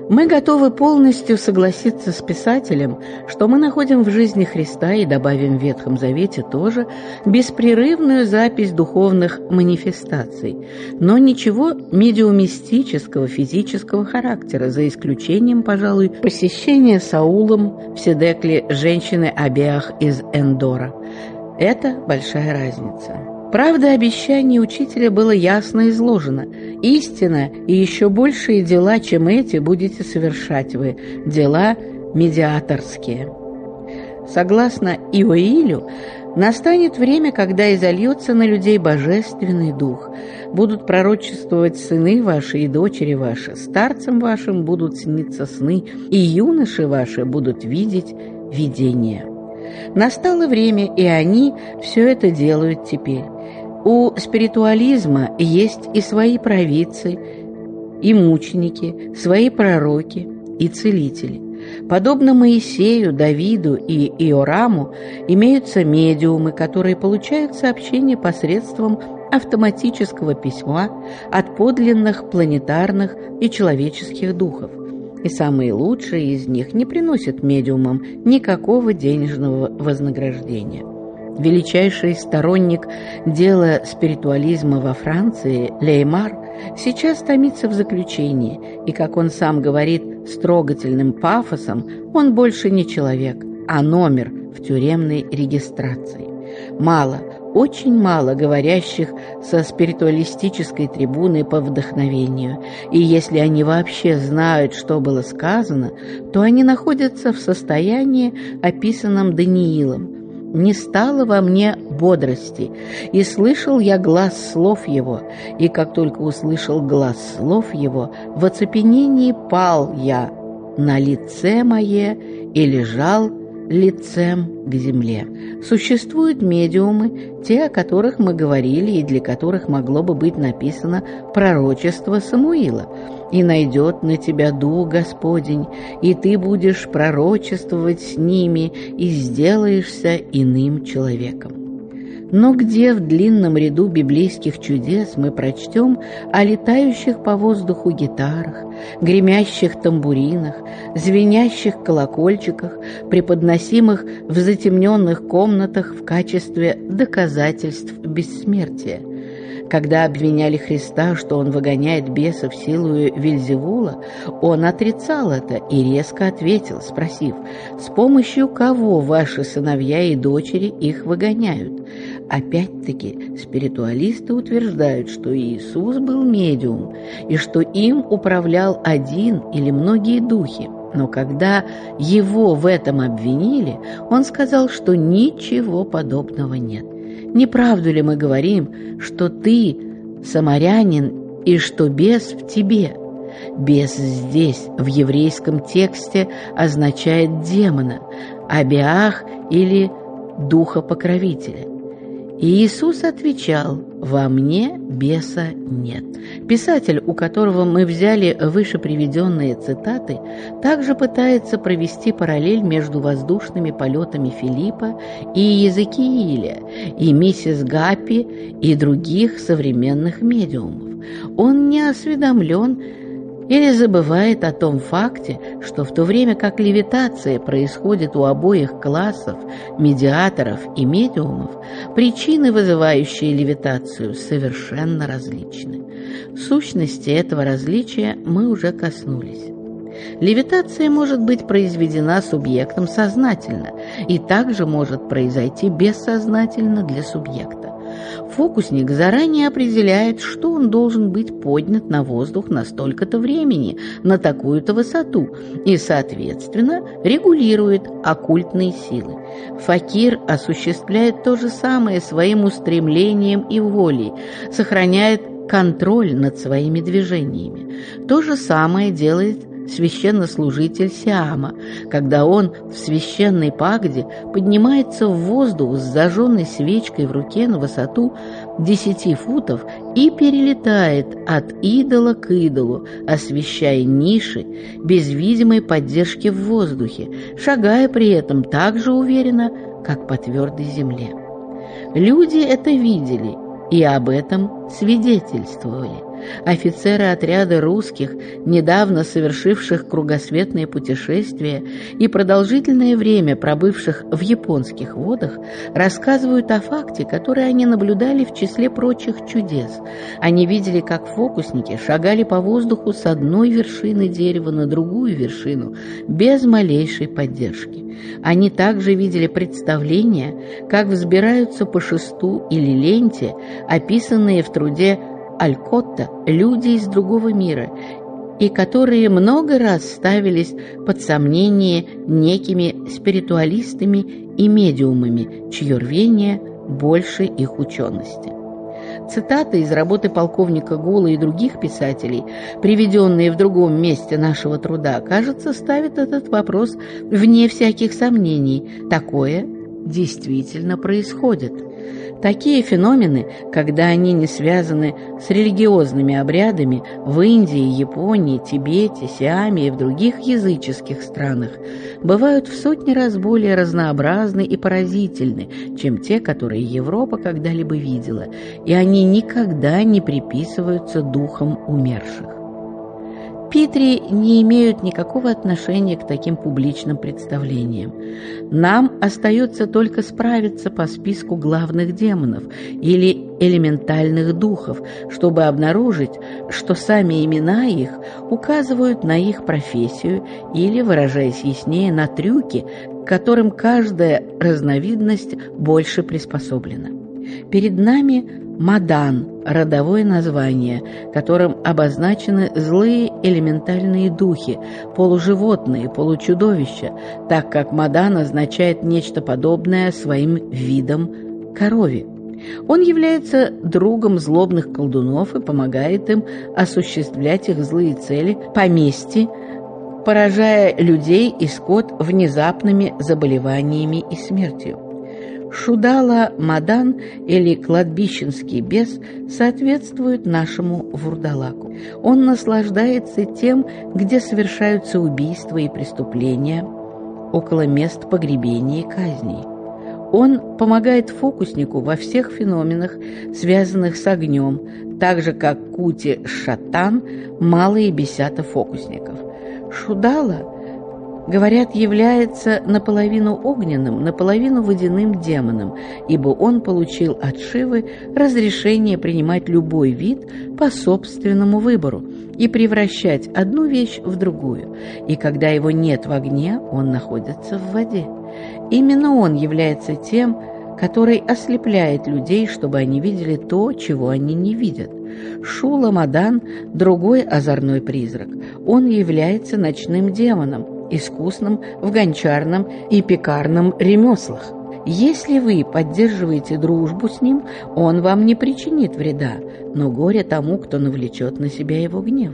Мы готовы полностью согласиться с писателем, что мы находим в жизни Христа, и добавим в Ветхом Завете тоже, беспрерывную запись духовных манифестаций, но ничего медиумистического, физического характера, за исключением, пожалуй, посещения Саулом в Седекле женщины Абиах из Эндора. Это большая разница. Правда обещаний учителя было ясно изложено. Истина и еще большие дела, чем эти, будете совершать вы, дела медиаторские. Согласно Иоилю, настанет время, когда изольется на людей божественный дух. Будут пророчествовать сыны ваши и дочери ваши, старцам вашим будут сниться сны, и юноши ваши будут видеть видения. Настало время, и они все это делают теперь. У спиритуализма есть и свои провидцы, и мученики, свои пророки и целители. Подобно Моисею, Давиду и Иораму имеются медиумы, которые получают сообщения посредством автоматического письма от подлинных планетарных и человеческих духов. И самые лучшие из них не приносят медиумам никакого денежного вознаграждения. Величайший сторонник дела спиритуализма во Франции, Леймар, сейчас томится в заключении, и, как он сам говорит с трогательным пафосом, он больше не человек, а номер в тюремной регистрации. Мало, очень мало говорящих со спиритуалистической трибуны по вдохновению, и если они вообще знают, что было сказано, то они находятся в состоянии, описанном Даниилом. «Не стало во мне бодрости, и слышал я глас слов его, и как только услышал глас слов его, в оцепенении пал я на лице мое и лежал лицем к земле». Существуют медиумы, те, о которых мы говорили, и для которых могло бы быть написано пророчество Самуила. «И найдет на тебя дух Господень, и ты будешь пророчествовать с ними, и сделаешься иным человеком». Но где в длинном ряду библейских чудес мы прочтем о летающих по воздуху гитарах, гремящих тамбуринах, звенящих колокольчиках, преподносимых в затемненных комнатах в качестве доказательств бессмертия? Когда обвиняли Христа, что он выгоняет бесов силою Вельзевула, он отрицал это и резко ответил, спросив: «С помощью кого ваши сыновья и дочери их выгоняют?» Опять-таки, спиритуалисты утверждают, что Иисус был медиум и что им управлял один или многие духи. Но когда его в этом обвинили, он сказал, что ничего подобного нет. Не правду ли мы говорим, что ты самарянин и что бес в тебе? Бес здесь, в еврейском тексте, означает демона, Абиах или духа-покровителя. И Иисус отвечал: «Во мне беса нет». Писатель, у которого мы взяли выше приведенные цитаты, также пытается провести параллель между воздушными полетами Филиппа и Иезекииля, и миссис Гаппи, и других современных медиумов. Он не осведомлен или забывает о том факте, что в то время как левитация происходит у обоих классов, медиаторов и медиумов, причины, вызывающие левитацию, совершенно различны. Сущности этого различия мы уже коснулись. Левитация может быть произведена субъектом сознательно и также может произойти бессознательно для субъекта. Фокусник заранее определяет, что он должен быть поднят на воздух на столько-то времени, на такую-то высоту, и, соответственно, регулирует оккультные силы. Факир осуществляет то же самое своим устремлением и волей, сохраняет контроль над своими движениями. То же самое делает священнослужитель Сиама, когда он в священной пагоде поднимается в воздух с зажженной свечкой в руке на высоту 10 футов и перелетает от идола к идолу, освещая ниши без видимой поддержки в воздухе, шагая при этом так же уверенно, как по твердой земле. Люди это видели и об этом свидетельствовали. Офицеры отряда русских, недавно совершивших кругосветное путешествие и продолжительное время пробывших в японских водах, рассказывают о факте, который они наблюдали в числе прочих чудес. Они видели, как фокусники шагали по воздуху с одной вершины дерева на другую вершину, без малейшей поддержки. Они также видели представления, как взбираются по шесту или ленте, описанные в труде Алькотта люди из другого мира, и которые много раз ставились под сомнение некими спиритуалистами и медиумами, чье рвение больше их учености. Цитаты из работы полковника Гула и других писателей, приведенные в другом месте нашего труда, кажется, ставят этот вопрос вне всяких сомнений. Такое действительно происходит. Такие феномены, когда они не связаны с религиозными обрядами, в Индии, Японии, Тибете, Сиаме и в других языческих странах, бывают в сотни раз более разнообразны и поразительны, чем те, которые Европа когда-либо видела, и они никогда не приписываются духам умерших. Питри не имеют никакого отношения к таким публичным представлениям. Нам остается только справиться по списку главных демонов или элементальных духов, чтобы обнаружить, что сами имена их указывают на их профессию или, выражаясь яснее, на трюки, к которым каждая разновидность больше приспособлена. Перед нами Мадан – родовое название, которым обозначены злые элементальные духи, полуживотные, получудовища, так как Мадан означает нечто подобное своим видом корове. Он является другом злобных колдунов и помогает им осуществлять их злые цели по мести, поражая людей и скот внезапными заболеваниями и смертью. Шудала Мадан или кладбищенский бес соответствует нашему вурдалаку. Он наслаждается тем, где совершаются убийства и преступления, около мест погребений и казней. Он помогает фокуснику во всех феноменах, связанных с огнем, так же как Кути-Шатан мало и бесята фокусников. Шудала, говорят, является наполовину огненным, наполовину водяным демоном, ибо он получил от Шивы разрешение принимать любой вид по собственному выбору и превращать одну вещь в другую, и когда его нет в огне, он находится в воде. Именно он является тем, который ослепляет людей, чтобы они видели то, чего они не видят. Шула Мадан – другой озорной призрак. Он является ночным демоном, искусным в гончарном и пекарном ремеслах. Если вы поддерживаете дружбу с ним, он вам не причинит вреда, но горе тому, кто навлечет на себя его гнев.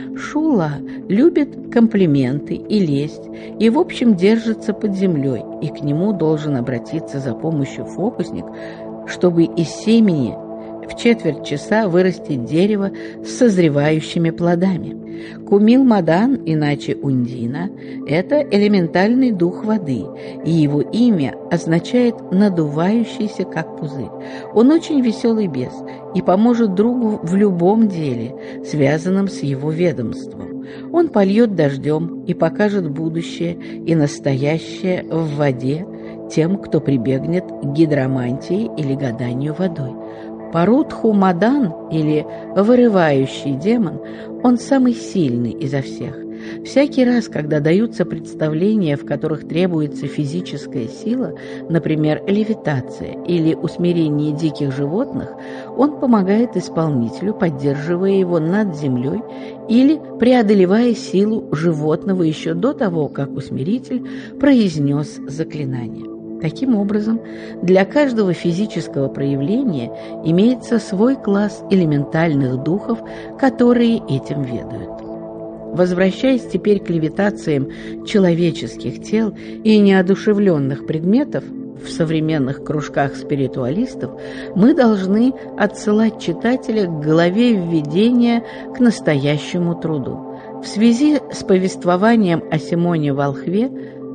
Шула любит комплименты и лесть, и в общем держится под землей, и к нему должен обратиться за помощью фокусник, чтобы из семени в четверть часа вырастет дерево с созревающими плодами. Кумил Мадан, иначе Ундина, это элементальный дух воды, и его имя означает «надувающийся, как пузырь». Он очень веселый бес и поможет другу в любом деле, связанном с его ведомством. Он польет дождем и покажет будущее и настоящее в воде тем, кто прибегнет к гидромантии или гаданию водой. Парудху Мадан, или вырывающий демон, он самый сильный изо всех. Всякий раз, когда даются представления, в которых требуется физическая сила, например, левитация или усмирение диких животных, он помогает исполнителю, поддерживая его над землей или преодолевая силу животного еще до того, как усмиритель произнес заклинание. Таким образом, для каждого физического проявления имеется свой класс элементальных духов, которые этим ведают. Возвращаясь теперь к левитациям человеческих тел и неодушевленных предметов, в современных кружках спиритуалистов, мы должны отсылать читателя к главе введения к настоящему труду. В связи с повествованием о Симоне Волхве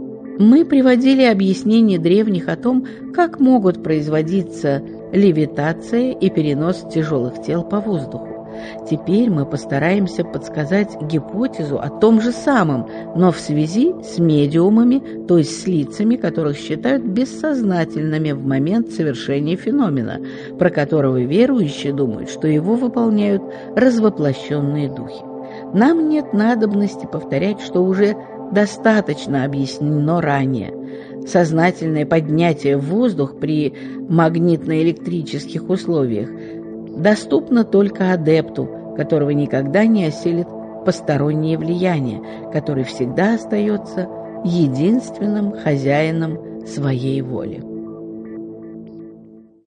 мы приводили объяснения древних о том, как могут производиться левитация и перенос тяжелых тел по воздуху. Теперь мы постараемся подсказать гипотезу о том же самом, но в связи с медиумами, то есть с лицами, которых считают бессознательными в момент совершения феномена, про которого верующие думают, что его выполняют развоплощенные духи. Нам нет надобности повторять, что уже достаточно объяснено ранее. Сознательное поднятие в воздух при магнитно-электрических условиях доступно только адепту, которого никогда не осилит постороннее влияние, который всегда остается единственным хозяином своей воли.